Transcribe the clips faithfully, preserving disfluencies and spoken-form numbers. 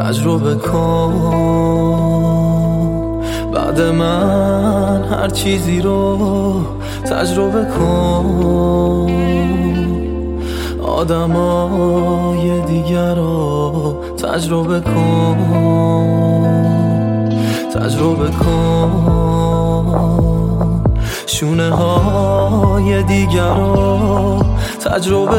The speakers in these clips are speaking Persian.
تجربه کن. بعد من هر چیزی رو تجربه کن. آدمای دیگر رو تجربه کن. تجربه کن. شونه های دیگر رو تجربه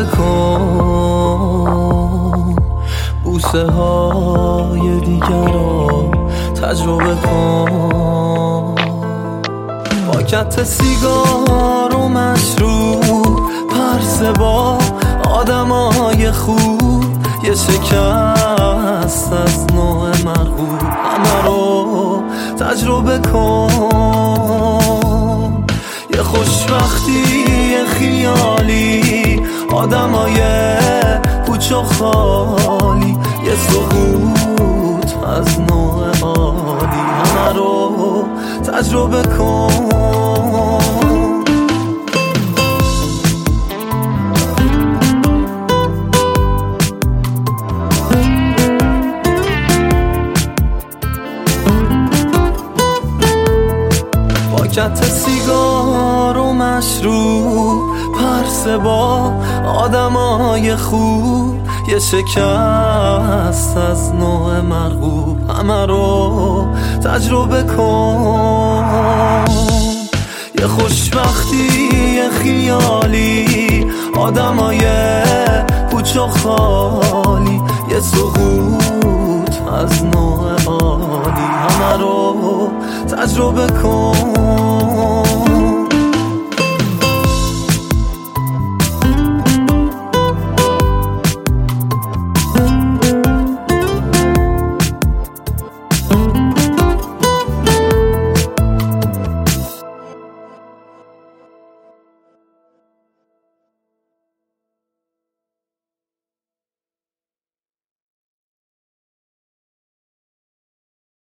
کن. بوسه های دیگر رو تجربه کن. پاکت سیگار و مشروب، پرسه با آدمای خوب، یه شکست از نوع مرغوب، همه رو تجربه کن. یه خوشبختی خیالی، آدمای پوچ و خالی، یه سقوط از نوع عالی، همه رو تجربه کن. پاکت سیگار و مشروب، پرسه با آدمای خوب، یه شکست از نوع مرغوب، همه رو تجربه کن. یه خوشبختی خیالی، آدمای پوچ و خالی، یه سقوط از نوع عالی، همه رو تجربه کن.